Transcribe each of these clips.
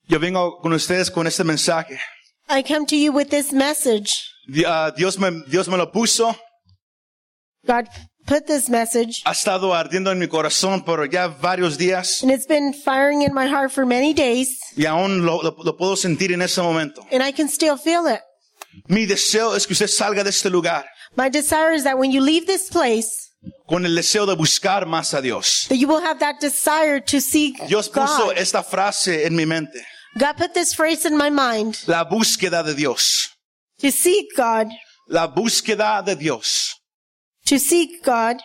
Yo vengo con ustedes con este mensaje. I come to you with this message. Dios me lo puso. God put this message, Ha estado ardiendo en mi corazón por ya varios días. and it's been firing in my heart for many days, Y aún lo puedo sentir en ese momento. and I can still feel it. Mi deseo es que usted salga de este lugar My desire is that when you leave this place, con el deseo de buscar más a Dios. that you will have that desire to seek Dios puso God. esta frase en mi mente. God put this phrase in my mind, La búsqueda de Dios. to seek God, La búsqueda de Dios. to seek God.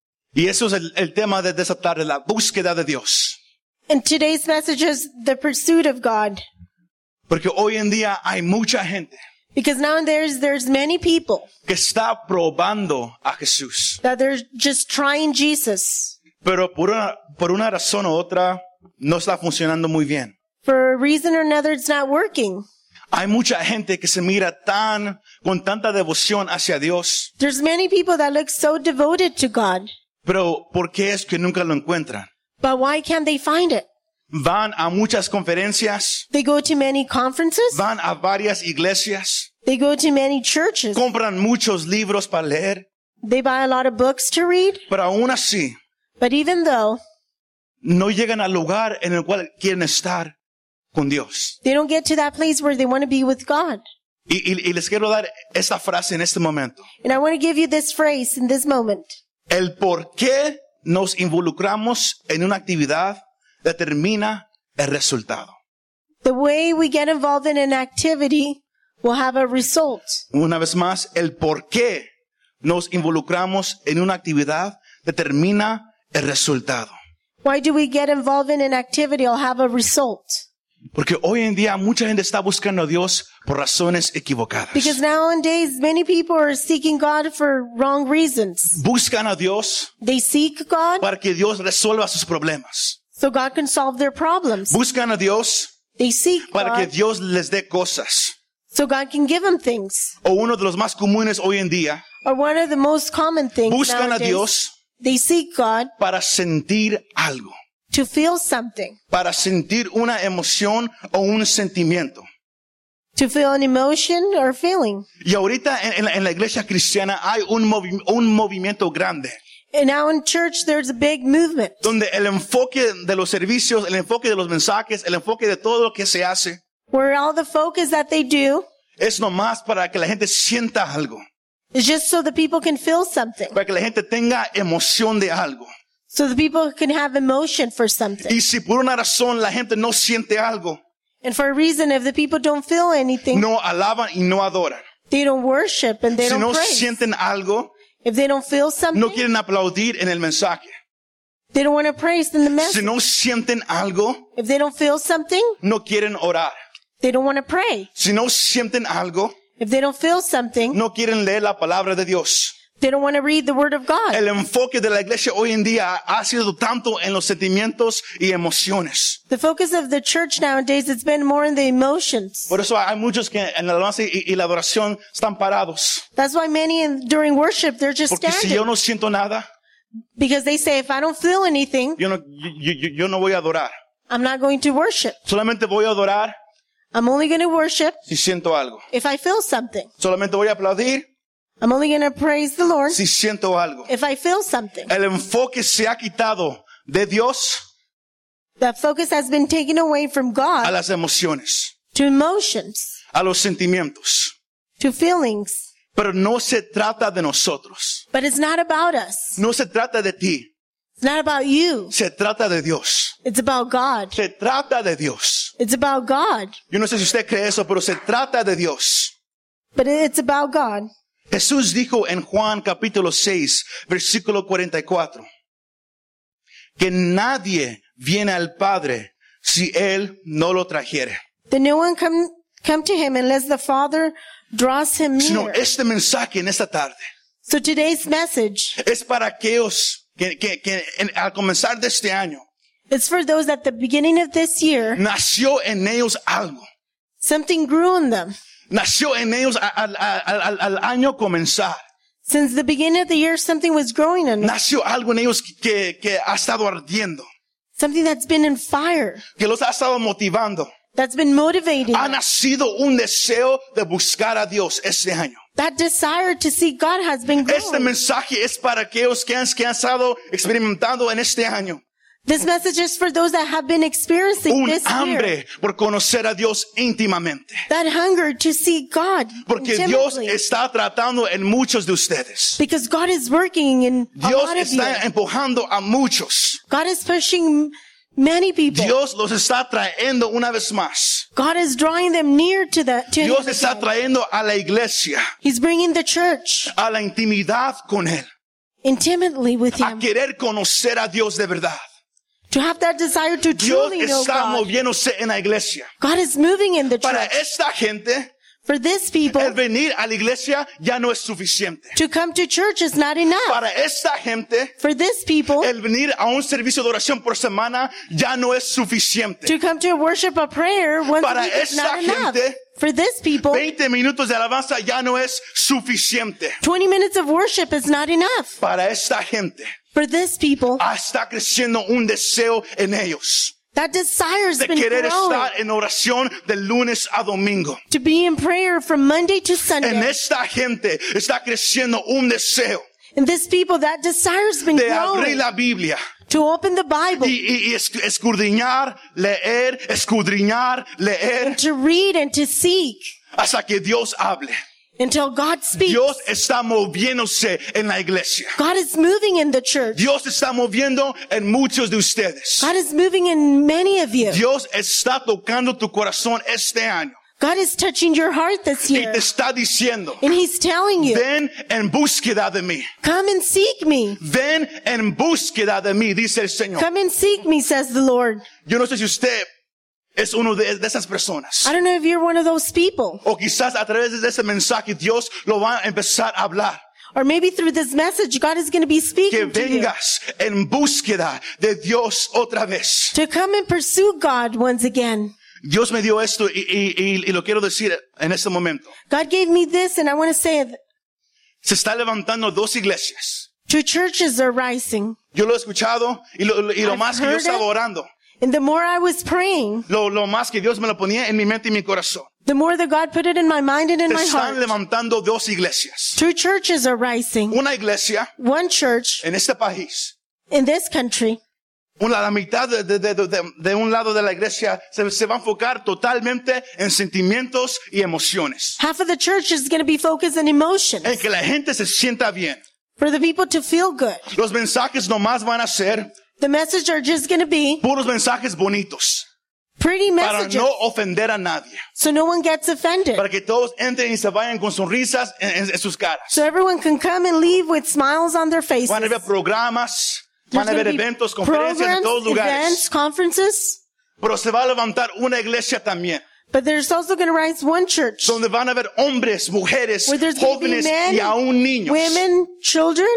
Y eso es el tema de esta tarde, la búsqueda de Dios. And today's message is the pursuit of God. Porque hoy en día hay mucha gente Because now there's many people que está probando a Jesús. that they're just trying Jesus. Pero por una razón u otra no está funcionando muy bien. For a reason or another, it's not working. Hay mucha gente que se mira con tanta devoción hacia Dios. There's many people that look so devoted to God. Pero ¿por qué es que nunca lo encuentran? But why can't they find it? Van a muchas conferencias, They go to many conferences. van a varias iglesias, They go to many churches. compran muchos libros para leer, They buy a lot of books to read. pero aún así But even though no llegan al lugar en el cual quieren estar con Dios. they don't get to that place where they want to be with God. Y les quiero dar esta frase en este momento. And I want to give you this phrase in this moment. El por qué nos involucramos en una actividad determina el resultado. The way we get involved in an activity will have a result. Una vez más, el por qué nos involucramos en una actividad determina el resultado. Why do we get involved in an activity will have a result? Porque hoy en día mucha gente está buscando a Dios por razones equivocadas. Because nowadays many people are seeking God for wrong reasons. Buscan a Dios They seek God para que Dios resuelva sus problemas. so God can solve their problems. Buscan a Dios They seek para que God Dios les dé cosas. so God can give them things. O uno de los más comunes hoy en día, Or one of the most common things buscan a nowadays, Dios they seek God para sentir algo, to feel something, para sentir una emoción o un sentimiento. to feel an emotion or feeling. Y ahorita en la iglesia cristiana hay un movimiento grande, And now in church there's a big movement donde el enfoque de los servicios, el enfoque de los mensajes, el enfoque de todo lo que se hace, where all the focus that they do es nomás para que la gente sienta algo, is just so the people can feel something. para que la gente tenga emoción de algo. So the people can have emotion for something. Y si por una razón la gente no siente algo, And for a reason, if the people don't feel anything, no alaban y no adoran. they don't worship and they Si don't no praise. sienten algo, If they don't feel something, no quieren aplaudir en el mensaje. they don't want to praise in the Si message. no sienten algo, If they don't feel something, no quieren orar. they don't want to pray. Si no sienten algo, If they don't feel something, no quieren leer la palabra de Dios. they don't want to read the Word of God. El enfoque de la iglesia hoy en día ha sido tanto en los sentimientos y emociones. The focus of the church nowadays, it's been more in the emotions. Por eso hay muchos que en la alabanza y la adoración están parados. That's why many during worship, they're just Porque si yo standing. no siento nada, Because they say, if I don't feel anything, yo no voy a adorar. I'm not going to worship. Solamente voy a adorar I'm only going to worship si siento algo. if I feel something. Solamente voy a aplaudir I'm only going to praise the Lord si siento algo. if I feel something. El enfoque se ha quitado de Dios That focus has been taken away from a God las emociones, to emotions, a los sentimientos. to feelings. Pero no se trata de nosotros. But it's not about us. No se trata de ti. It's not about you. Se trata de Dios. It's about God. Se trata de Dios. It's about God. Yo no sé si usted cree eso, pero se trata de Dios. But it's about God. Jesús dijo en Juan capítulo 6, versículo 44, que nadie viene al Padre si Él no lo trajere. That no one come to him unless the Father draws him Sino near. este mensaje en esta tarde So today's message, es para aquellos que al comenzar de este año it's for those at the beginning of this year, nació en ellos algo. something grew in them. Nació en ellos al año comenzar. Since the beginning of the year, something was growing in them. Nació algo en ellos que ha estado ardiendo, Something that's been in fire, que los ha estado motivando, that's been motivating Ha us. nacido un deseo de buscar a Dios este año. That desire to seek God has been Este growing. mensaje es para aquellos que han estado experimentando en este año This message is for those that have been experiencing un this year. hambre por conocer a Dios íntimamente. That hunger to seek God Porque Dios intimately. está tratando en muchos de ustedes. Because God is working in a Dios lot of you. está empujando a muchos. God is pushing many people. Dios los está trayendo una vez más. God is drawing them near to Dios Him está again. trayendo a la iglesia, He's bringing the church a la intimidad con Él, intimately with a Him. querer conocer a Dios de verdad. To have that desire to Dios truly know está God. moviéndose en la iglesia. God is moving in the Para church. esta gente, For this people, el venir a la iglesia ya no es suficiente. to come to church is not enough. Para esta gente, For this people, el venir a un servicio de oración por semana ya no es suficiente. to come to a worship, a prayer once a Para week is not esta enough. gente, For this people, 20 minutos de alabanza ya no es suficiente. 20 minutes of worship is not enough. Para esta gente, For this people, está creciendo un deseo en ellos that desire has de been querer growing estar en oración de lunes a domingo. to be in prayer from Monday to En Sunday. esta gente está creciendo un deseo And this people, that desire has been de abrir growing la Biblia to open the Bible, y escudriñar, leer, escudriñar, leer, to read and to seek hasta que Dios hable. until God speaks. Dios está moviéndose en la iglesia. God is moving in the church. Dios está moviendo en muchos de ustedes. God is moving in many of you. Dios está tocando tu corazón este año God is touching your heart this y year. te está diciendo, And He's telling you, ven en búsqueda de mí. come and seek me. Ven en búsqueda de mí, dice el Señor. Come and seek me, says the Lord. Yo no sé si usted es uno de esas personas. I don't know if you're one of those people. O quizás a través de ese mensaje Dios lo va a empezar a hablar. Or maybe through this message, God is going to be Que speaking to you. vengas en búsqueda de Dios otra vez. To come and pursue God once again. Dios me dio esto y lo quiero decir en este momento. God gave me this, and I want to say it. Se está levantando dos iglesias. Two churches are rising. Yo lo he escuchado y lo I've más que yo heard estaba it. orando, And the more I was praying, lo más que Dios me lo ponía en mi mente y mi corazón. the more that God put it in my mind and in Se my están heart. levantando dos iglesias. Two churches are rising. Una iglesia One church en este país. in this country, La mitad de un lado de la iglesia se va a enfocar totalmente en sentimientos y emociones. half of the church is going to be focused on emotions. En que la gente se sienta bien. For the people to feel good. Los mensajes nomás van a ser The message are just going to be puros mensajes bonitos. pretty Para messages. no ofender a nadie. So no one gets offended. Para que todos entren y se vayan con sonrisas en sus caras. So everyone can come and leave with smiles on their faces. Van a haber programas, There's van a haber gonna be eventos, conferencias en programs, todos lugares. events, conferences. Pero se va a levantar una iglesia también. But there's also going to rise one church Donde van a haber hombres, mujeres, where there's going to be jóvenes men, y aún niños. women, children,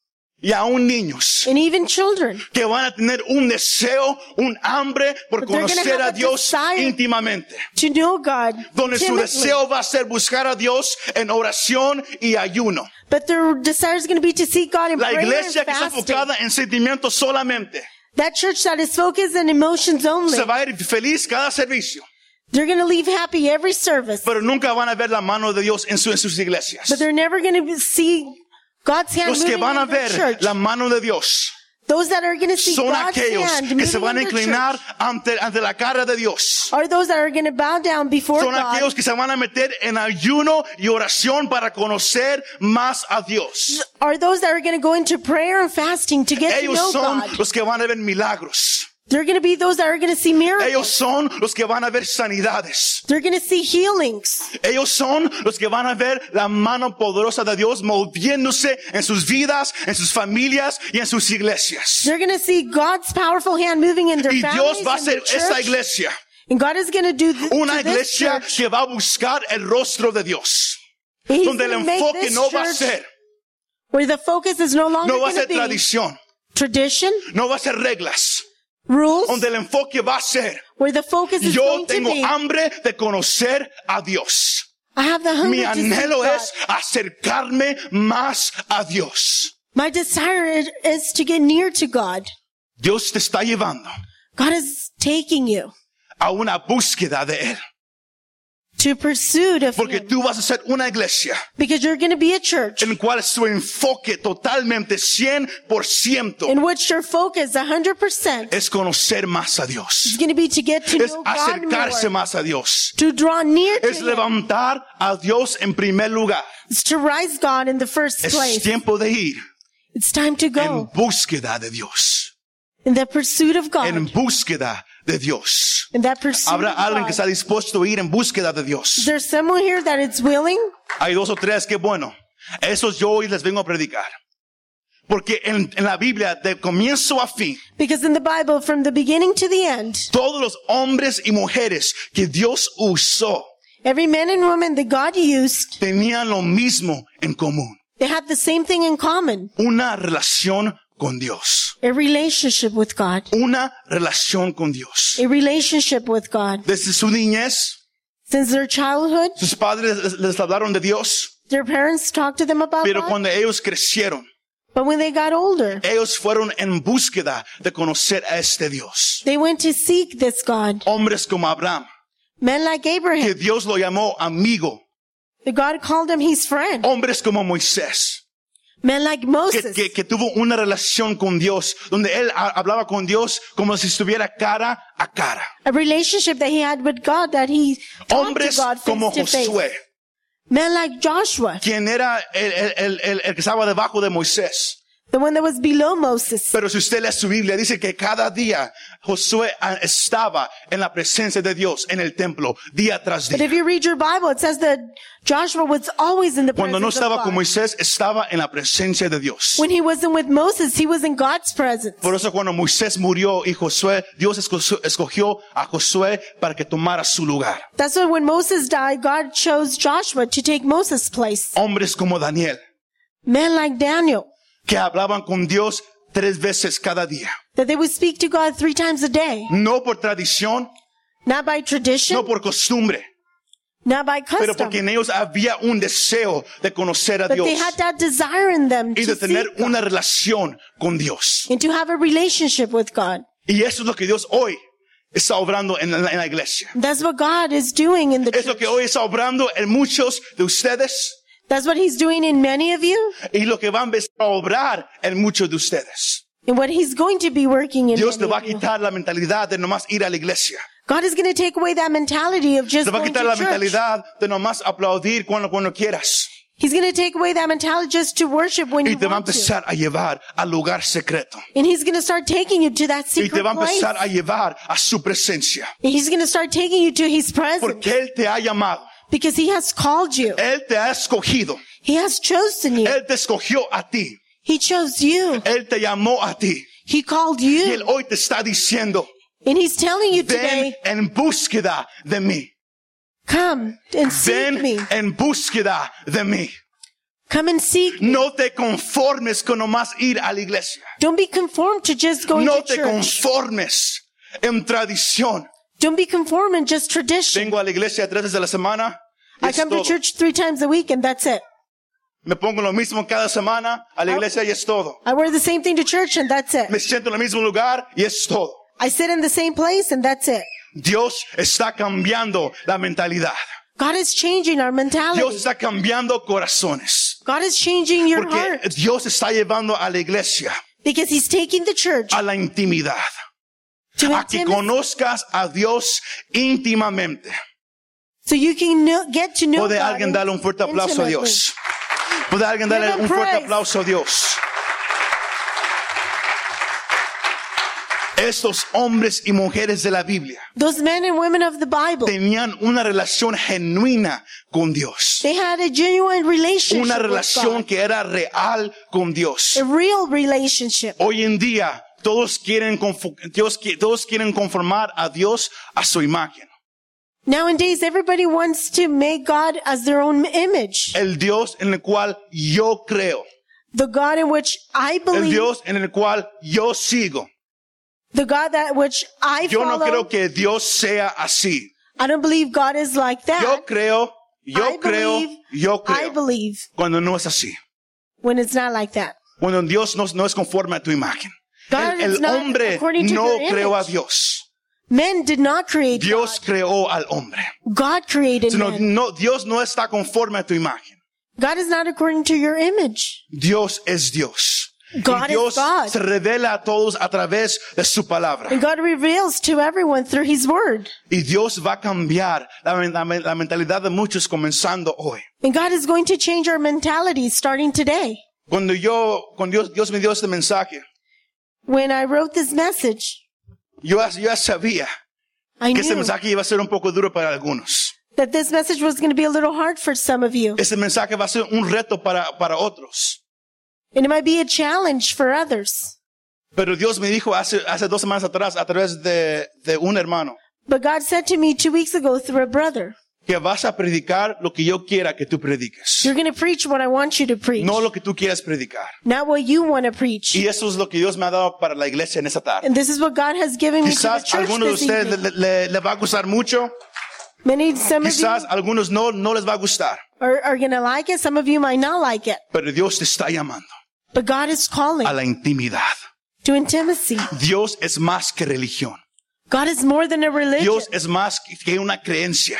Y aún niños. and even children. Que van a tener un deseo, un hambre por But they're gonna conocer have a a Dios desire íntimamente. To know God Donde su intimately. deseo va a ser buscar a Dios en oración y ayuno. But their desire is going to be to seek God in La prayer and iglesia que está fasting. enfocada en sentimientos solamente That church that is focused on emotions only, se va a ir feliz cada servicio, they're going to leave happy every service. pero nunca van a ver la mano de Dios en sus iglesias. But they're never going to see God's hand Los que moving van a in their ver church. la mano de Dios Those that are going to see son God's aquellos hand que moving se van a in their inclinar church ante la cara de Dios. are those that are going to bow down before Son God. aquellos que se van a meter en ayuno y oración para conocer más a Dios. Are those that are going to go into prayer and fasting to get to Ellos know son God. los que van a ver milagros. They're going to be those that are going to see miracles. Ellos son los que van a ver sanidades. They're going to see healings. Ellos son los que van a ver la mano poderosa de Dios moviéndose en sus vidas, en sus familias y en sus iglesias. They're going to see God's powerful hand moving in their Y families Dios va a and their hacer esta church. iglesia And God is going to do una to this iglesia church. que va a buscar el rostro de Dios. He's Donde el gonna make enfoque this no va a church ser, where the focus is no longer no va a going to ser be tradición, tradition, no va a ser reglas. rules, Donde el enfoque va a ser, where the focus is yo going to tengo be, hambre de conocer a Dios. I have the hunger Mi to see anhelo God. es acercarme más a Dios. My desire is to get near to God. Dios te está llevando God is taking you a una búsqueda de Él. to pursuit of Porque Him. tú vas a ser una iglesia Because you're going to be a church en cual su enfoque totalmente 100% in which your focus 100% es conocer más a Dios. is going to be to get to Es know God acercarse more, más a Dios. to draw near to Es Him. levantar a Dios en primer lugar. It's to rise God in the first Es place. tiempo de ir It's time to en go búsqueda de Dios. in the pursuit of En God. búsqueda de Dios. In that pursuit Habrá of alguien que God. está dispuesto a ir en búsqueda de Is Dios. there someone here that is willing? Hay dos o tres que bueno, esos yo hoy les vengo a predicar. Porque en la Biblia, de comienzo a fin, Because in the Bible, from the beginning to the end, todos los hombres y mujeres que Dios usó every man and woman that God used, tenían lo mismo en común. they had the same thing in common. Una relación con Dios. A relationship with God. Una relación con Dios. A relationship with God. Desde su niñez, Since their childhood, sus padres les hablaron de Dios, their parents talked to them about pero God. cuando ellos crecieron, But when they got older, ellos fueron en búsqueda de conocer a este Dios. they went to seek this God. Hombres como Abraham, Men like que Abraham, Dios lo llamó amigo. the God called him his friend. Hombres como Moisés, Men like Moses, que tuvo una relación con Dios, donde él hablaba con Dios como si estuviera cara a cara. a relationship that he had with God, that he talked to Hombres God como face to face. Josué, Men like Joshua, quien era el que estaba debajo de Moisés. the one that was below Moses. Pero si usted lee su Biblia, dice que cada día Josué estaba en la presencia de Dios en el templo, día tras But día. if you read your Bible, it says that Joshua was always in the Cuando no presence estaba of con God. Moisés, estaba en la presencia de Dios. When he wasn't with Moses, he was in God's presence. Por eso cuando Moisés murió y Josué, Dios escogió a Josué para que tomara su lugar. That's why when Moses died, God chose Joshua to take Moses' place. Hombres como Daniel, Men like Daniel, que hablaban con Dios 3 veces cada día. that they would speak to God 3 times a day. No por tradición, Not by tradition, no por costumbre, not by pero custom, porque en ellos había un deseo de conocer a but Dios they had that desire in them y to de tener seek God una relación con Dios. and to have a relationship with God. Y eso es lo que Dios hoy está obrando en la iglesia. That's what God is doing in the Es lo church. que hoy está obrando en muchos de ustedes That's what He's doing in many of you y lo que va a empezar a obrar en muchos de ustedes. and what He's going to be working in Dios te many va a of you. quitar la mentalidad de nomás ir a la iglesia. God is going to take away that mentality of just Te va a going quitar la to church. mentalidad de nomás aplaudir cuando quieras. He's going to take away that mentality just to worship when Y you te va a want to. empezar a llevar al lugar secreto. And He's going to start taking you to that Y te secret va a place. empezar a llevar a su presencia. And He's going to start taking you to His presence Porque Él te ha llamado. because He has called you. Él te ha escogido. He has chosen you. Él te escogió a ti. He chose you. Él te llamó a ti. He called Y Él you. hoy te está diciendo, And He's telling you ven today, en búsqueda de mí. come and seek Ven me. en búsqueda de mí. Come and seek me. No te conformes con nomás ir a la iglesia. Don't be conformed to just going No to te church. conformes en tradición. Don't be conformed in just tradition. Vengo a la iglesia 3 veces a la semana. Y I es come to todo. church 3 times a week and that's it. Me pongo lo mismo cada semana a la iglesia y es todo. I wear the same thing to church and that's it. Me siento en el mismo lugar y es todo. I sit in the same place and that's it. Dios está cambiando la mentalidad. God is changing our mentality. Dios está cambiando corazones. God is changing your Porque heart Dios está llevando a la iglesia because He's taking the church a la intimidad. to A que intimacy conozcas a Dios íntimamente. so you can get to know Puede God alguien darle un fuerte aplauso a intimately. Dios. Puede alguien darle Give him un fuerte praise. aplauso a Dios. Estos hombres y mujeres de la Biblia Those men and women of the Bible, tenían una relación genuina con Dios. they had a genuine relationship Una with relación God. que era real con Dios. A real relationship. Hoy en día todos quieren conformar a Dios a su imagen. Nowadays, everybody wants to make God as their own image. El Dios en el cual yo creo. The God in which I El believe, Dios en el cual yo sigo. the God that which I Yo no follow. creo que Dios sea así. I don't believe God is like that. Yo creo, I believe cuando no es así. when it's not like that. Cuando Dios no es conforme a tu imagen. God El is not hombre according to no your creó a image. Dios. Men did not create Dios God. creó al hombre. God created Sino, men. Dios no está conforme a tu imagen. God is not according to your image. Dios es Dios. God Y Dios is God. se revela a todos a través de su palabra. And God reveals to everyone through His Word. Y Dios va a cambiar la mentalidad de muchos comenzando hoy. And God is going to change our mentality starting today. Cuando Dios me dio este mensaje, When I wrote this message, yo ya sabía I que este knew mensaje iba a ser un poco duro para algunos. that this message was going to be a little hard for some of you. Este mensaje va a ser un reto para otros. And it might be a challenge for others. Pero Dios me dijo hace 2 semanas atrás a través de un hermano But God said to me 2 weeks ago through a brother, que vas a predicar lo que yo quiera que tú prediques. you're going to preach what I want you to preach, No lo que tú quieras predicar. not what you want to preach. Y eso es lo que Dios me ha dado para la iglesia en esta tarde. And this is what God has given me to the Quizás a church algunos de this ustedes evening. le va a gustar mucho. Some of Quizás you a algunos no les va a gustar. are going to like it. Some of you might not like it. Pero Dios te está llamando But God is calling a la intimidad. to intimacy. Dios es más que religión. God is more than a religion. Dios es más que una creencia.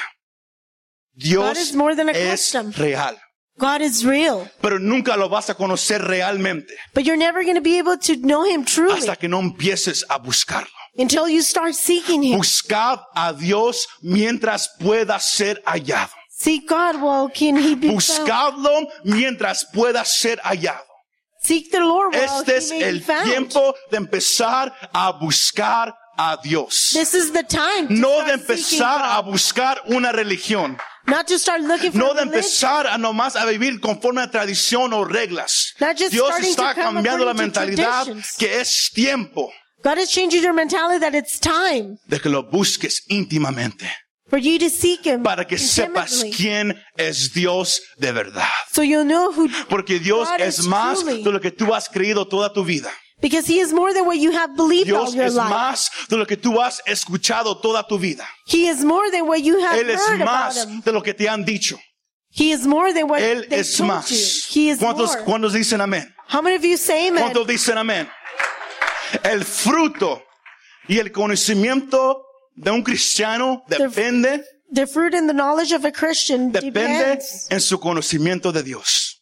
God Dios is more than a es custom. real. God is real. Pero nunca lo vas a conocer realmente But you're never going to be able to know Him truly hasta que no empieces a buscarlo. until you start seeking Him. Buscad a Dios mientras pueda ser hallado. Seek God while can He be found. Buscadlo mientras pueda ser hallado. Seek the Lord while Este es He may be el found. tiempo de empezar a buscar a Dios. This is the time to No de start seeking empezar a God. buscar una religión. Not to start looking for No de religion. empezar a nomás a vivir conforme a tradición o reglas. Not just Dios starting está to come cambiando la according to mentalidad traditions. que es tiempo God is changing your mentality that it's time de que lo busques íntimamente for you to seek Him para que sepas intimately. quién es Dios de verdad. So you'll know who, Porque Dios God es is más truly. de lo que tú has creído toda tu vida. because He is more than what you have believed all Dios your es life. más de lo que tú has escuchado toda tu vida. He is more than what you have Él es heard about más Him. de lo que te han dicho. He is more than what Él they es told más. you. He is ¿Cuántos more. dicen amén? How many of you say amen? ¿Cuántos dicen amén? El fruto y el conocimiento de un cristiano depende The fruit and the knowledge of a Christian depends en su conocimiento de Dios.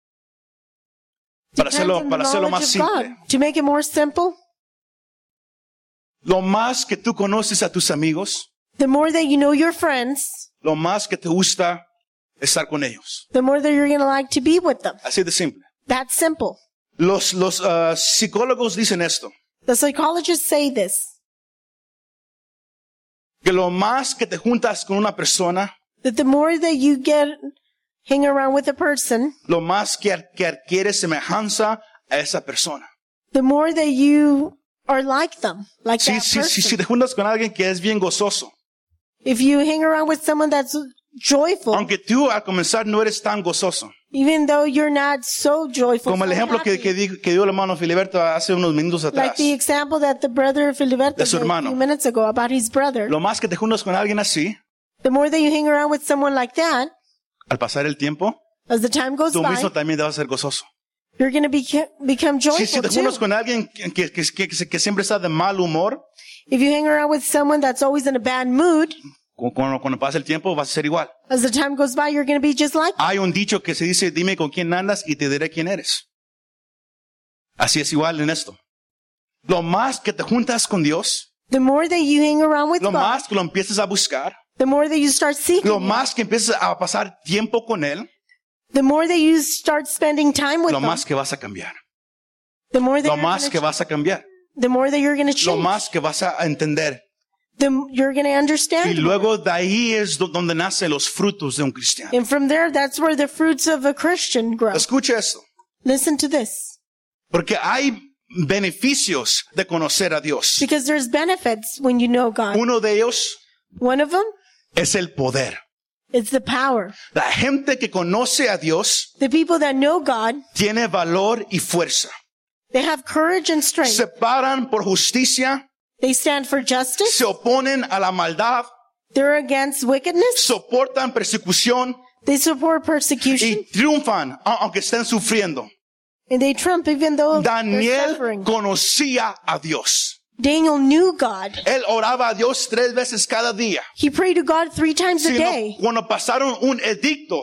Para on the hacerlo más knowledge of God. simple, To make it more simple, lo más que tú conoces a tus amigos, the more that you know your friends, lo más que te gusta estar con ellos. the more that you're going to like to be with them. Así de simple. That's simple. Los psicólogos dicen esto, The psychologists say this, que lo más que te juntas con una persona, that the more that you hang around with a person, lo más que adquieres semejanza a esa persona. the more that you are like them, like that Si person. te juntas con alguien que es bien gozoso, If you hang around with someone that's joyful, aunque tú al comenzar no eres tan gozoso, even though you're not so joyful, como el so ejemplo happy, que dio el hermano Filiberto hace unos minutos like atrás. the example that the brother Filiberto De su gave a hermano. few minutes ago about his brother. Lo más que te juntas con alguien así, The more that you hang around with someone like that, al pasar el tiempo, as the time goes tú by, mismo también te vas a ser gozoso. you're going to become joyful Si te too. juntas con alguien que siempre está de mal humor, If you hang around with someone that's always in a bad mood, cuando pasa el tiempo vas a ser igual. as the time goes by, you're going to be just like Hay un dicho que se dice, dime con quién andas y te diré quién eres. Así es igual en esto. Lo más que te juntas con Dios, the more that you hang around with lo God, más que lo empiezas a buscar, the more that you start seeking lo Him, más que empiezas a pasar tiempo con Él, the more that you start spending time with lo Him, más que vas a cambiar. the more that Lo you're más gonna que vas a cambiar. the more that you're going to Lo change, más que vas a entender. you're going to Y understand. luego de ahí es donde nacen los frutos de un cristiano. And from there, that's where the fruits of a Christian grow. Escucha esto. Listen to this. Porque hay beneficios de conocer a Dios. Because there's benefits when you know God. Uno de ellos One of them es el poder. is the power. La gente que conoce a Dios The people that know God, tiene valor y fuerza. they have courage and strength. Se paran por justicia, They stand for justice. se oponen a la maldad, They're against wickedness. soportan persecución They support persecution. y triunfan aunque estén sufriendo. And they trump even though they're Daniel suffering. conocía a Dios. Daniel knew God. Él oraba a Dios 3 veces cada día. He prayed to God 3 times a Sino day. cuando pasaron un edicto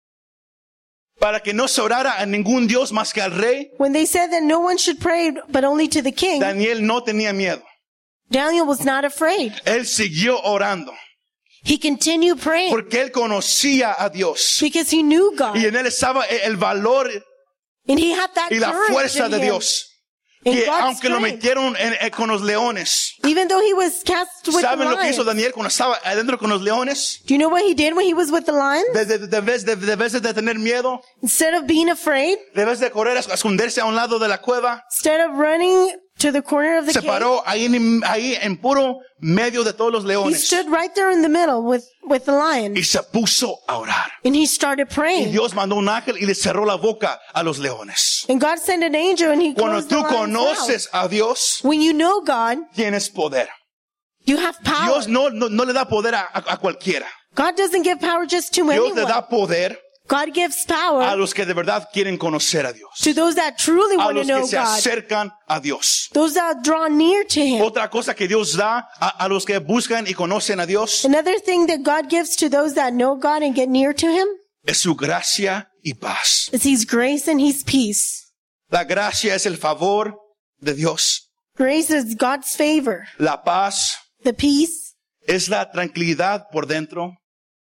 para que no se orara a ningún Dios más que al rey, When they said that no one should pray but only to the king, Daniel no tenía miedo. Daniel was not afraid. Él siguió orando He continued praying porque él conocía a Dios. because he knew God. Y en él estaba el valor And he had that y la courage fuerza in de him. Dios. And Que God's aunque lo strength. metieron con los leones, Even though he was cast with the ¿saben lo que hizo lions. Daniel cuando estaba adentro con los leones? Do you know what he did when he was with the lions? De vez de tener miedo, Instead of being afraid, de vez de correr a esconderse a un lado de la cueva, instead of running to the corner of the se cave, paró ahí en puro medio de todos los he leones stood right there in the middle with the lion. y se puso a orar. And he started Y praying. Dios mandó un ángel y le cerró la boca a los leones. And God sent an angel and he Cuando closed the tú lion's mouth. conoces a Dios, When you know God, tienes poder. you have power. Dios no le da poder a cualquiera. God doesn't give power just to Dios le anyone. da poder God gives a power los que de verdad quieren conocer a Dios. to those that truly A want to los que know se God. acercan a Dios. Those that draw near to him. Otra cosa que Dios da a los que buscan y conocen a Dios Another thing that God gives to those that know God and get near to him es su gracia y paz. is his grace and his peace. La gracia es el favor de Dios. Grace is God's favor. La paz The peace es la tranquilidad por dentro.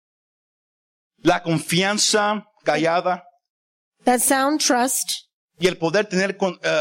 La confianza callada that sound trust y el poder tener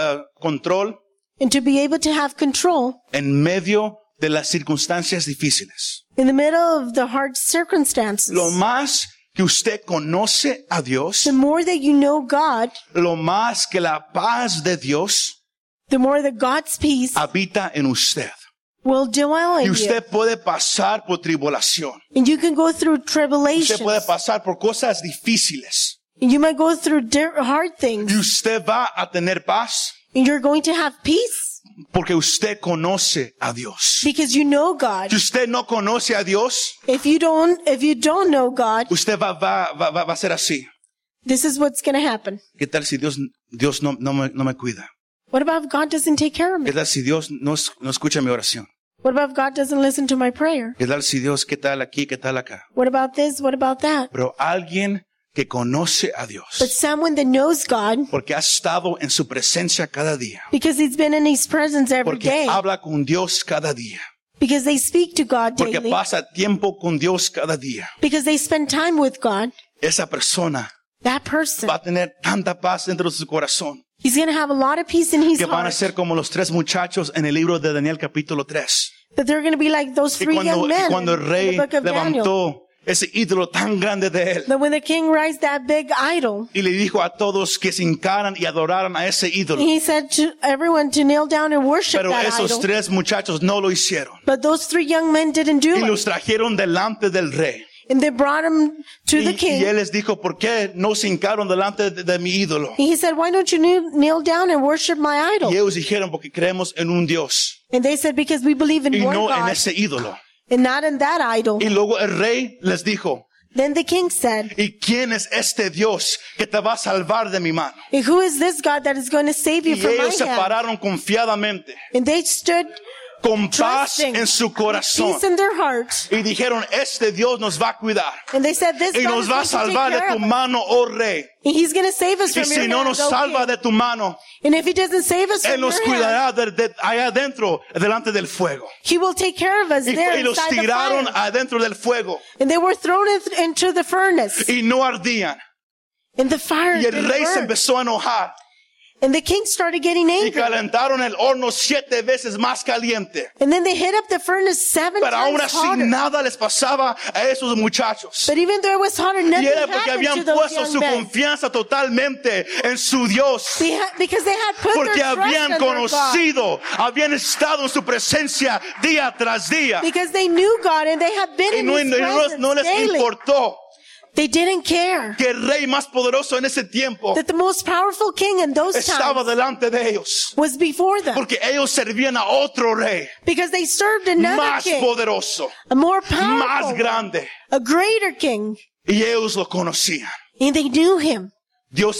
control and to be able to have control en medio de las circunstancias difíciles. in the middle of the hard circumstances. Lo más que usted conoce a Dios, The more that you know God, lo más que la paz de Dios the more that God's peace habita en usted. will dwell Y in you. usted puede pasar por tribulación. And you can go through tribulations. Usted puede pasar por cosas difíciles. And you might go through hard things. Y usted va a tener paz And you're going to have peace porque usted conoce a Dios. because you know God. Si usted no conoce a Dios, If you don't know God, usted va a ser así. this is what's going to happen. ¿Qué tal si Dios no me cuida? What about if God doesn't take care of ¿Qué me? tal si Dios no escucha mi oración? What about if God doesn't listen to my prayer? ¿Qué tal si Dios, qué tal aquí, qué tal acá? What about this? What about that? Pero alguien que conoce a But Dios, someone that knows God, porque ha estado en su presencia cada día, because he's been in his presence every porque day, habla con Dios cada día, because they speak to God porque daily, pasa tiempo con Dios cada día, because they spend time with God, esa persona that person, va a tener tanta paz dentro de su corazón he's going to have a lot of peace in his que van a heart. ser como los 3 muchachos en el libro de Daniel capítulo 3. That they're going to be like those Y 3 young men cuando el in rey the book of Daniel. levantó ese ídolo tan grande de él That when the king raised that big idol, y le dijo a todos que se hincaran y adoraran a ese ídolo. he said to everyone to kneel down and worship Pero that esos idol. 3 muchachos no lo hicieron. But those 3 young men didn't do Y it. los trajeron delante del rey. And they brought him to the Y king. él les dijo, ¿por qué no se hincaron delante de mi ídolo? And he said, why don't you kneel down and worship my idol? Y ellos dijeron, porque creemos en un Dios And they said, because we believe in y one no en God ese ídolo. and not in that idol. Y luego el rey les dijo, Then the king said, ¿y quién es este Dios que te va a salvar de mi mano? and who is this God that is going to save you Y from my ellos se hand? pararon confiadamente, And they stood con paz trusting, en su with corazón. peace in their heart. Y dijeron, este Dios nos va a cuidar. And they said, this Y God nos is va going a to take salvar de care tu of us. mano, oh rey. And he's going to save us Y from your si no hand, nos O salva king. de tu mano, And if he doesn't save us Él from nos your hand, cuidará allá adentro, delante del fuego. he will take care of us there Y los inside the tiraron fire. adentro del fuego And they were thrown into the furnace. y no ardían. And the fire Y el didn't rey se burn. empezó a enojar And the king started getting y angry. calentaron el horno 7 veces más caliente. And then they hit up the furnace 7 Pero aún times así hotter. nada les pasaba a esos muchachos. But even though it was hotter, Y nothing era porque happened to habían those puesto young su men. confianza totalmente en su Dios. Because they had put Porque their trust habían in their God. conocido, habían estado en su presencia día tras día. Because they knew God and they had been Y in no, His presence no les daily. importó They didn't care que el rey más poderoso en ese tiempo that the most powerful king in those estaba times delante de ellos. was before them. Porque ellos servían a otro rey Because they served another más king, poderoso, a more más powerful, grande. a greater king. Y ellos lo conocían. And they knew him. Dios te da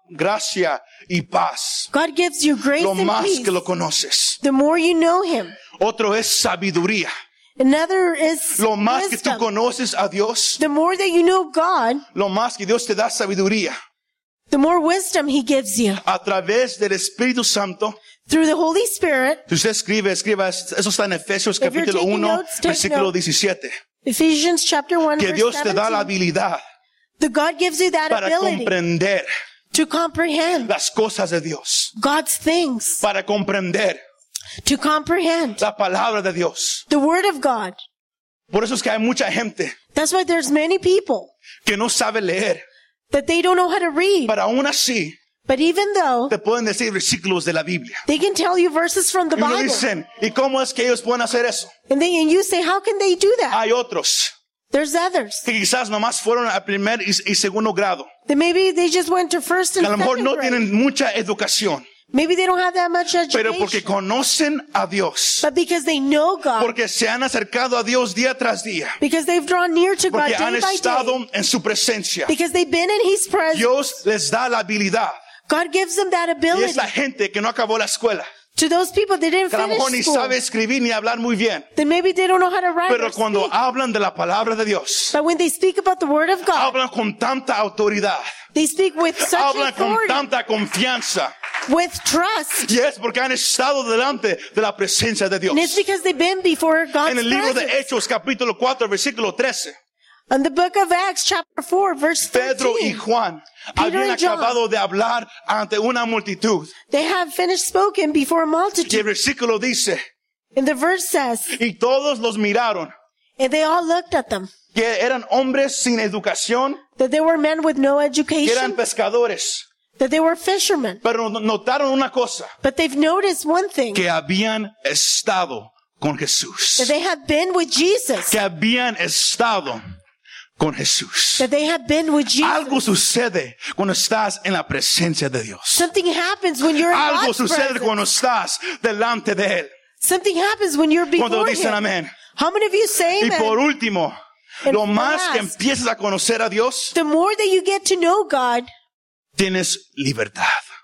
gracia y paz. God gives you grace Lo and más peace. que lo conoces. The more you know Him. Otro es sabiduría. Another is Lo más que tú wisdom. conoces a Dios, The more that you know God, lo más que Dios te da sabiduría. the more wisdom He gives you. A través del Espíritu Santo. Through the Holy Spirit. Si usted escriba, eso está en Efesios If you're capítulo taking 1, notes, take versículo note. 17. Ephesians chapter 1 Que verse Dios te da la 17. habilidad The God gives you that para ability comprender to comprehend las cosas de Dios. God's things. Para comprender To comprehend la palabra de Dios. the Word of God. Por eso es que hay mucha gente That's why there's many people que no sabe leer. that they don't know how to read. Pero aún así, But even though te pueden decir versículos de la Biblia. they can tell you verses from the Y uno Bible. dicen, ¿y cómo es que ellos pueden hacer eso? And you say, how can they do that? Hay otros There's others. que quizás nomás fueron al primer y segundo grado. That maybe they just went to first Que and a lo mejor second no grade. tienen mucha educación. Maybe they don't have that much Pero porque education. conocen a Dios. But because they know God. Porque se han acercado a Dios día tras día. Because they've drawn near to God Porque day han by day. estado en su presencia. Because they've been in His presence. Dios les da la habilidad. God gives them that Y ability. es la gente que no acabó la escuela. To those people that didn't Que a lo mejor ni finish school. sabe escribir ni hablar muy bien. Then maybe they don't know how to write Pero or cuando speak. hablan de la palabra de Dios, But when they speak about the Word of God, hablan con tanta autoridad. they speak with such Hablan con authority, tanta confianza. with trust. Y es porque han estado delante de la presencia de Dios. And it's because they've been before God's En el libro de presence. Hechos, capítulo 4, versículo 13. In the book of Acts, chapter 4, verse Pedro y 13, Juan habían and John. acabado de hablar ante una multitud. they have finished spoken before a Y el multitude. versículo dice, And the verse says, y todos los miraron, and they all looked at them, que eran hombres sin educación, that they were men with no que eran education, pescadores. that they were fishermen. Pero notaron una cosa, But they've noticed one thing, que habían estado con Jesús. that they have been with Jesus, Que habían estado con Jesús. that they have been with Jesus. Algo sucede cuando estás en la presencia de Dios. Something happens when you're in Algo God's sucede presence. cuando estás delante de Él. Something happens when you're Cuando before dicen Him. amén. How many of you say Y amen? por último, And lo for más que last, empiezas a conocer a Dios, the more that you get to know God, tienes libertad.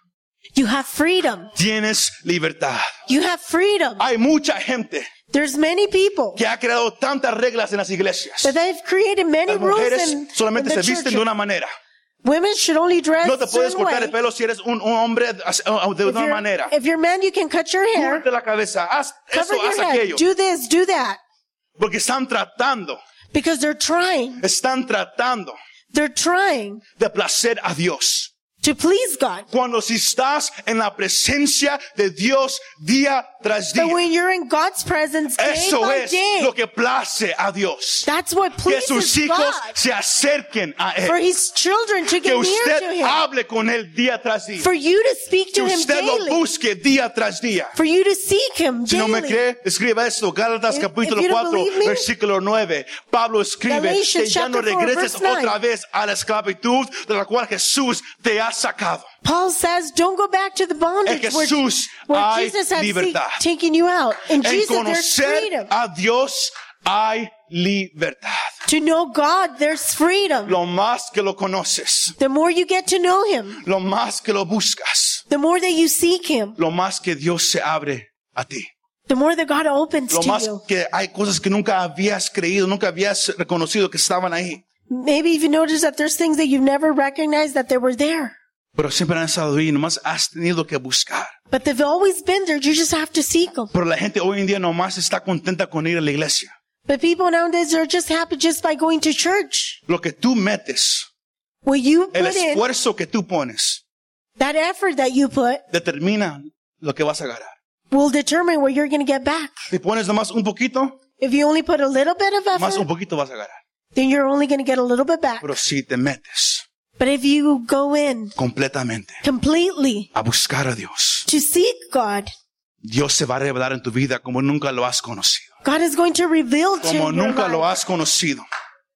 you have freedom. Tienes libertad. You have freedom. Hay mucha gente There's many people que ha creado tantas reglas en las iglesias. that they've created many Las rules mujeres in solamente the se visten de church. una manera. Women should only dress No te a puedes certain cortar way. el pelo si eres un hombre de If una you're, manera. if you're man, you can cut your hair, Cúbrete la cabeza, haz cover eso, haz your head, aquello. do this, do that. Porque están tratando Because they're trying de placer a Dios. to please God. Cuando si estás en la presencia de Dios día tras But día, when you're in God's presence day eso by es day, lo que place a Dios. that's what Que sus pleases hijos God. se acerquen a For Él. His children to Que get near usted to Him. hable con Él día tras día. For you to speak Que to Him usted lo daily. busque día tras día. For you to seek Him Si no me daily. cree, escriba esto. Gálatas If capítulo you don't 4, believe me, versículo 9. Pablo escribe Galatians que ya no chapter 4, regreses verse 9. otra vez a la esclavitud de la cual Jesús te ha sacado. Paul says, don't go back to the En bondage Jesús where hay Jesus has libertad. taken you out. In En Jesus, there's conocer freedom. a Dios hay libertad. To know God, there's freedom. Lo más que lo conoces, The more you get to know Him, lo más que lo buscas, the more that you seek Him, lo más que Dios se abre a ti. the more that God opens Lo to más you. que hay cosas que nunca habías creído, nunca habías reconocido que estaban ahí. Maybe you've noticed that there's things that you've never recognized that they were there. Pero siempre han estado ahí, nomás has tenido que buscar. But they've always been there. You just have to seek them. Pero la gente hoy en día nomás está contenta con ir a la iglesia. But people nowadays are just happy just by going to church. Lo que tú metes, What you el put in, esfuerzo que tú pones, that effort that you put, determina lo que vas a ganar. will determine what you're going to get back. Si pones nomás un poquito, If you only put a little bit of más un effort, poquito vas a ganar. then you're only going to get a little bit back. Pero si te metes But if you go in completamente completely a buscar a Dios, to seek God, Dios se va a revelar en tu vida como nunca lo has conocido. God is going to reveal to Como you nunca lo life. has conocido.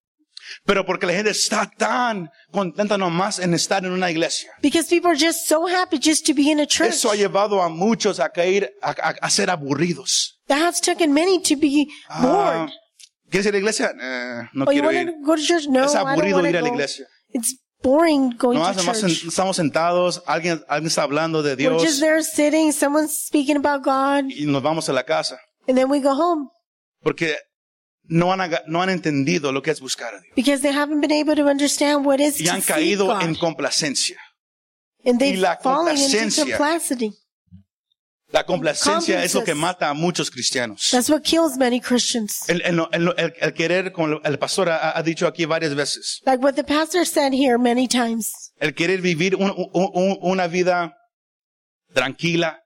Pero porque la gente está tan contenta nomás en estar en una iglesia. Because people are just so happy just to be in a church. Eso ha llevado a muchos a caer, a ser aburridos. That has taken many to be bored. ¿Quieres ir a la iglesia? No Oh, you quiero want ir. to go to church? No, Es I don't aburrido want ir to a la go. iglesia. It's boring going No, to nomás church. estamos sentados, alguien está hablando de We're Dios just there sitting, someone's speaking about God, y nos vamos a la casa. and then we go home Porque no han entendido lo que es buscar a Dios. because they haven't been able to understand what is Y to han seek caído God. en complacencia. And y they've la fallen into complacencia. complacity. La complacencia es lo que Conferences. mata a muchos cristianos. That's what kills many Christians. El querer, como el pastor ha dicho aquí varias veces, Like what the pastor said here many times. el querer vivir una vida tranquila,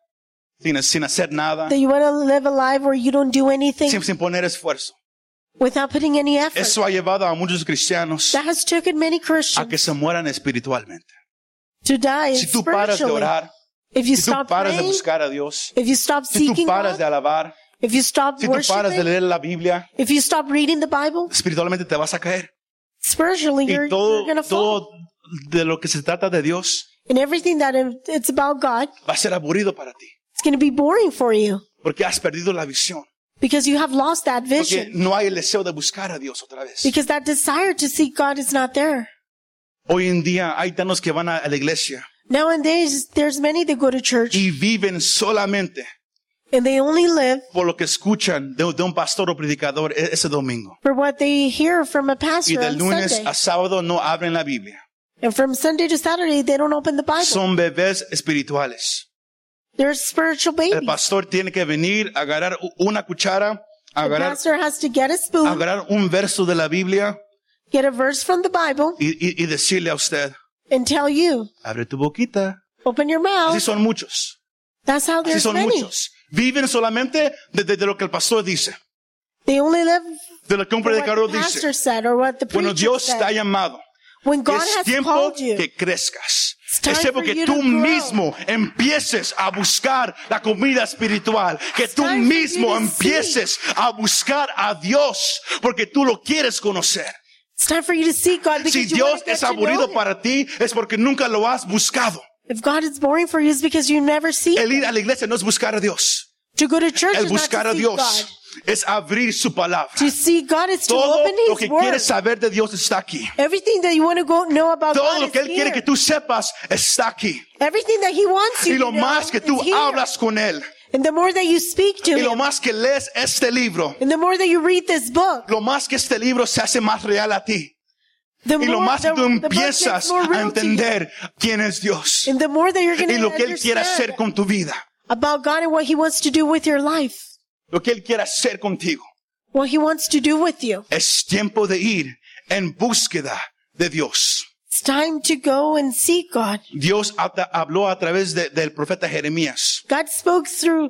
sin hacer nada, That you want to live a life where you don't do anything sin poner esfuerzo. without putting any effort. Eso ha llevado a muchos cristianos That has taken many a que Christians se mueran espiritualmente. to die Si tú paras de spiritually. orar, If you si tú stop paras de praying, buscar a Dios, if you stop si tú seeking paras de God, alabar, if you stop si tú paras de worshiping, leer la Biblia, if you stop reading the Bible, espiritualmente te vas a caer. spiritually Y you're going to fall. todo de lo que se trata de Dios And everything that it's about God, va a ser aburrido para ti. it's going to be boring for you Porque has perdido la visión. because you have lost that Porque vision. no hay el deseo de buscar a Dios otra vez. Because that desire to seek God is not there. Hoy en día hay tantos que van a la iglesia Nowadays, there's many that go to church y viven solamente and they only live por lo que escuchan de un pastor o predicador ese domingo. for what they hear from a Y pastor del on lunes Sunday. a sábado no abren la Biblia. And from Sunday to Saturday, they don't open the Bible. Son bebés espirituales. They're spiritual El babies. pastor tiene que venir, agarrar una cuchara, The agarrar pastor has to get a spoon, un verso de la Biblia get a verse from the Bible, y decirle a usted, and tell you, abre tu boquita. open your Así mouth. son muchos. That's how Así there's son many. muchos. Viven solamente de lo que el pastor dice. They only live De lo que un for what predicador the pastor dice. said or what the Bueno, preacher Dios te ha said. llamado. When God Es has tiempo called you, que crezcas. It's time Es tiempo for que you tú to grow. mismo empieces a buscar la comida espiritual. Que tú time for you mismo to empieces a buscar a Dios. Porque tú lo quieres conocer. it's time for you to seek God because Si you Dios want to get es to know aburrido Him. para ti, es porque nunca lo has buscado. If God is boring for you, it's because you never seek El ir a la iglesia no es buscar a Dios. To go to church El is not buscar to a seek Dios God. es abrir su palabra. To seek God is to Todo open lo His que Word. quieres saber de Dios está aquí. Everything that you want to go know about Todo God lo is que Él quiere here. que tú sepas está aquí. Everything that He wants you Y lo to know más que tú is here. hablas con Él. And the more that you speak to Y lo Him, más que lees este libro. and the more that you read this book, Lo más que este libro se hace más real a ti. the Y lo more más que the tú book gets empiezas more a real to you. entender quién es Dios. And the more that you're going Y to lo que Él quiere hacer understand con tu vida. about God and what He wants to do with your life, Lo que Él quiere hacer contigo. what He wants to do with you. Es tiempo de ir en búsqueda de Dios. It's time to go and seek God. Dios habló a través del profeta Jeremías. God spoke through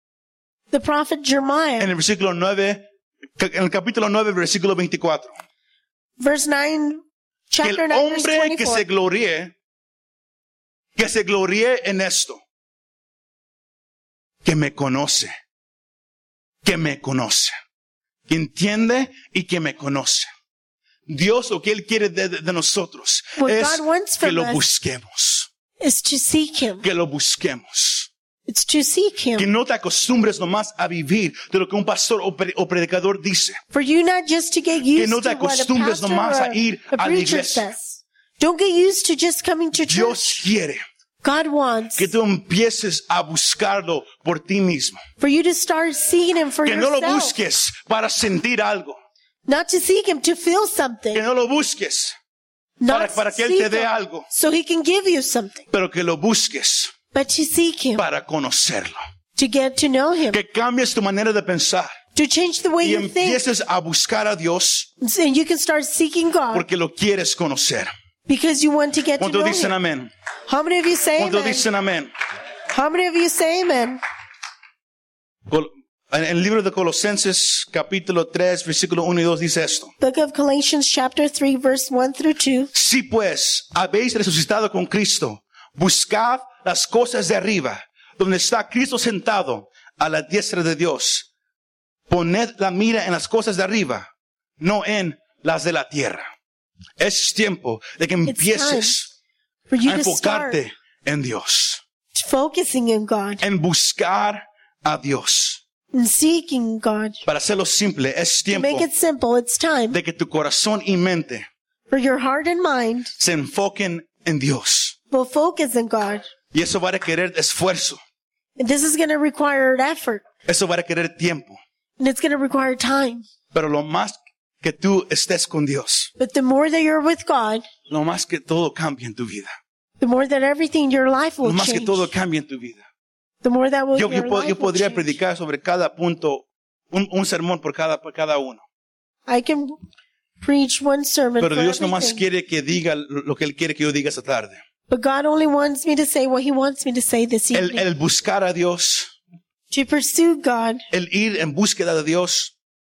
the prophet En Jeremiah. el versículo 9, en el capítulo 9, versículo 24. Verse 9, Que el chapter 9, verse hombre que 24. se gloríe en esto, que me conoce, que entiende y que me conoce. Dios lo que Él quiere de nosotros What es God wants que from lo us busquemos, Is to seek Him. que lo busquemos. It's to seek Que Him. no te acostumbres nomás a vivir de lo que un pastor o predicador dice. For you not just to get used no te to what a acostumbres pastor nomás a or ir a a la preacher iglesia. says. Don't get used to just coming to church. Dios quiere God wants que tú empieces a buscarlo por ti mismo. for you to start seeking Him for Que no lo yourself. busques para sentir algo. Not to seek Him to feel something. Que no lo busques Not para que Él seek te dé Him algo. so He can give you something. Pero que lo busques But to seek Him. para conocerlo. To get to know Him. Que cambies tu manera de pensar To change the way y you think. empieces a buscar a Dios And you can start seeking God porque lo quieres conocer. because you want to get to ¿Cuántos know dicen Him. amén? How many of you say ¿Cuántos amen? dicen amén? How many of you say amen? En el libro de Colosenses, capítulo 3, versículo 1 y 2 dice esto. Book of Galatians chapter 3 verse 1 through 2. Si pues habéis resucitado con Cristo, buscad las cosas de arriba, donde está Cristo sentado a la diestra de Dios. Poned la mira en las cosas de arriba, no en las de la tierra. Es tiempo de que empieces For you a to start enfocarte en Dios, focusing in God en buscar a Dios. and seeking God. Para hacerlo simple, es To tiempo make it simple, it's time de que tu corazón y mente for your heart and mind se enfoquen en Dios. will focus on God. Y eso va a requerir esfuerzo. And this is going to require effort. Eso va a requerir tiempo. And it's going to require time. Pero lo más que tú estés con Dios, But the more that you're with God, lo más que todo cambie en tu vida. the more that everything in your life Lo will más que change. todo cambie en tu vida. The more that will, Yo your life will podría change. predicar sobre cada punto, un sermón por cada uno. I can preach one sermon Pero for Dios nomás everything. quiere que diga lo que Él quiere que yo diga esta tarde. But God only wants me to say what He wants me to say this evening. El buscar a Dios, To pursue God, el ir en búsqueda de Dios,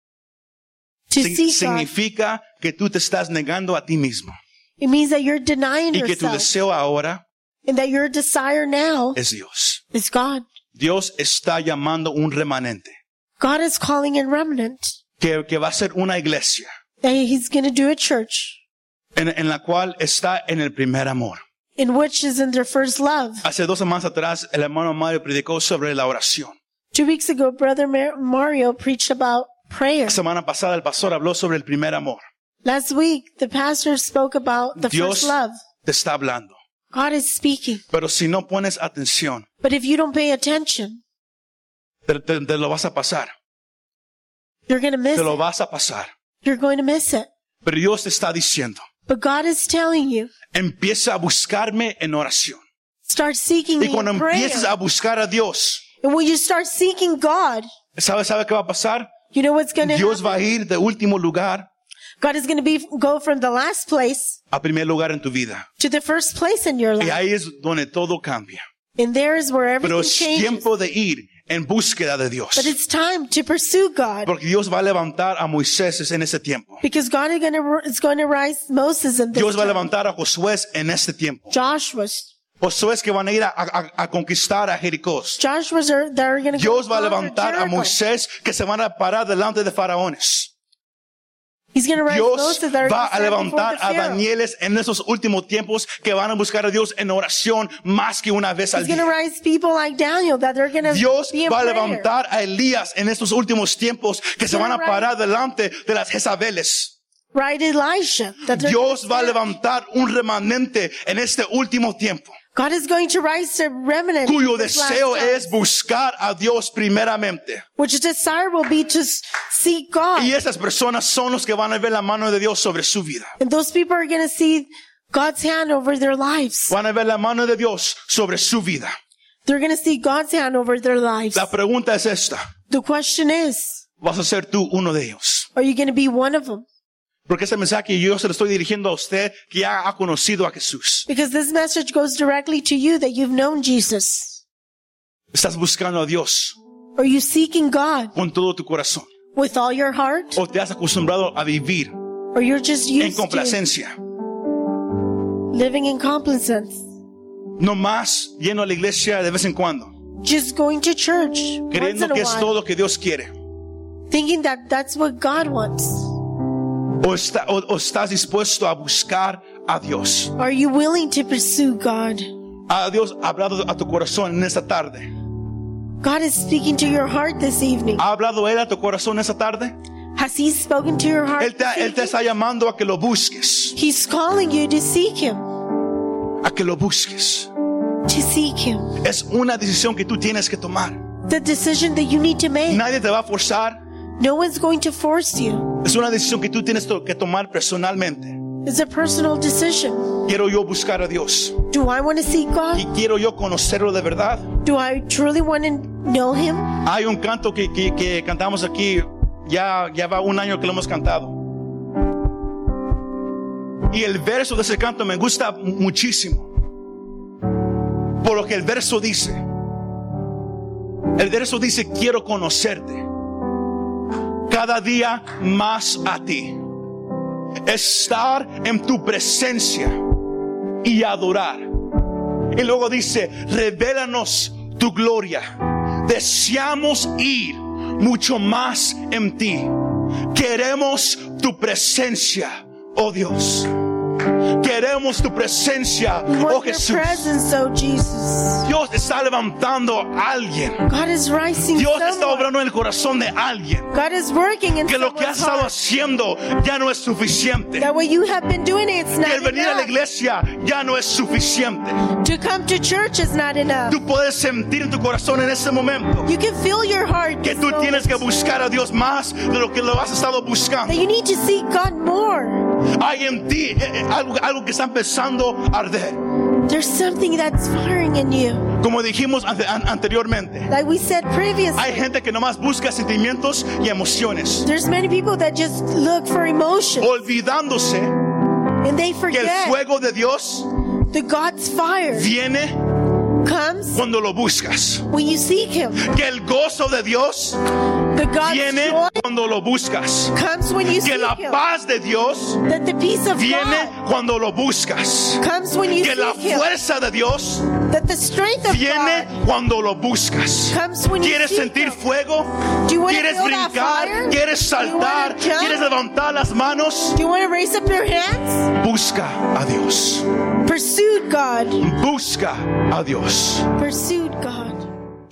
to seek God. significa que tú te estás negando a ti mismo. It means that you're denying Y que tu yourself. deseo ahora And that your desire now es Dios. is God. Dios está llamando un remanente God is calling a remnant. que va a ser una iglesia That He's going to do a church en la cual está en el primer amor. in which is in their first love. Hace 2 semanas atrás, el hermano Mario predicó sobre la oración. 2 weeks ago, Brother Mario preached about prayer. La semana pasada, el pastor habló sobre el primer amor. Last week, the pastor spoke about the Dios first love. te está hablando. God is speaking. Pero si no pones atención, But if you don't pay attention, te lo vas a pasar. you're going to miss Te lo it. vas a pasar. You're going to miss it. Pero Dios te está diciendo, But God is telling you, empieza a buscarme en oración. start seeking me Y cuando in prayer. empieces a buscar a Dios, And when you start seeking God, ¿sabe qué va a pasar? you know what's going to Dios happen? va a ir de último lugar God is going to go from the last place a primer lugar en tu vida. to the first place in your Y life. ahí es donde todo cambia. And there is where Pero everything es changes. tiempo de ir en búsqueda de Dios. But it's time to pursue God. Porque Dios va a levantar a Moisés en ese tiempo. Because God is going to rise Moses in this Dios va a time. levantar a Josué en este tiempo. Joshua's Josué que van a ir a conquistar a Jericó. that are going to Dios go va a conquer levantar a Jericho. Moisés que se van a parar delante de faraones. He's going to rise Dios Moses that are va going to a stand before levantar the a Pharaoh. Danieles en esos últimos tiempos que van a buscar a Dios en oración más que una vez al He's going to día. rise people like Daniel that they're going to Dios be in va a prayer. levantar a Elías en estos últimos tiempos que se van a parar delante de las Jezabeles. Right, Elisha. That they're Dios va a gonna stand. levantar un remanente en este último tiempo, God is going to rise a remnant. cuyo this last deseo time, es buscar a Dios primeramente. which desire will be to seek God. Y esas personas son los que van a ver la mano de Dios sobre su vida. And those people are going to see God's hand over their lives. Van a ver la mano de Dios sobre su vida. They're going to see God's hand over their lives. La pregunta es esta. The question is, ¿Vas a ser tú uno de ellos? are you going to be one of them? Porque ese mensaje yo se lo estoy dirigiendo a usted que ya ha conocido a Jesús. Because this message goes directly to you that you've known Jesus. ¿Estás buscando a Dios Are you seeking God con todo tu corazón? with all your heart? ¿O te has acostumbrado a vivir Or you're just en used to complacencia? living in complacence? No más yendo a la iglesia de vez en cuando, Just going to church once creyendo in a que es while, todo lo que Dios quiere. thinking that that's what God wants. ¿O estás dispuesto a buscar a Dios? Are you willing to pursue God? ¿Ha Dios hablado a tu corazón en esta tarde? God is speaking to your heart this evening. ¿Ha hablado Él a tu corazón esta tarde? Has He spoken to your heart? Él te this evening? está llamando a que lo busques, He's calling you to seek Him. a que lo busques. To seek Him. Es una decisión que tú tienes que tomar. The decision that you need to make. Nadie te va a forzar. No one's going to force you. Es una decisión que tú tienes que tomar personalmente. It's a personal decision. Quiero yo buscar a Dios Do I want to seek y God? quiero yo conocerlo de verdad. Do I truly want to know Him? Hay un canto que cantamos aquí, ya va un año que lo hemos cantado. Y el verso de ese canto me gusta muchísimo. Por lo que el verso dice. El verso dice, quiero conocerte cada día más a ti. Estar en tu presencia y adorar. Y luego dice, revélanos tu gloria. Deseamos ir mucho más en ti. Queremos tu presencia, oh Dios. Queremos tu presencia, We oh want your Jesús. presence, oh Jesus. Dios está levantando a alguien. God is rising Dios está someone. obrando en el corazón de alguien. God is working in Que lo que has someone's estado heart. haciendo ya no es suficiente. That what you have been doing, it's Que not el venir a la enough. iglesia ya no es suficiente. To come to church is not enough. Tú puedes sentir en tu corazón en ese momento You can feel your heart que this tú tienes que moment, buscar a Dios más de lo que lo has estado buscando. that you need to seek God more. Hay en ti algo que está empezando a arder. There's something that's firing in you. Como dijimos anteriormente, Like we said previously, hay gente que nomás busca sentimientos y emociones, there's many people that just look for emotion olvidándose and they que el forget fuego de Dios that God's fire viene comes cuando lo buscas. when you seek Him. Que el gozo de Dios The God's viene joy cuando lo buscas. comes when you Que seek la Him. paz de Dios That the peace of viene God cuando lo buscas. comes when you Que la seek Him. fuerza de Dios That the strength of viene God cuando lo buscas. comes when you ¿Quieres seek sentir Him. fuego? Do you want to ¿Quieres feel that brincar? fire? ¿Quieres Do you wanna saltar? jump? ¿Quieres levantar las manos? Do you want to raise up your hands? Busca a Dios. Pursued God. Busca a Dios. Pursued God.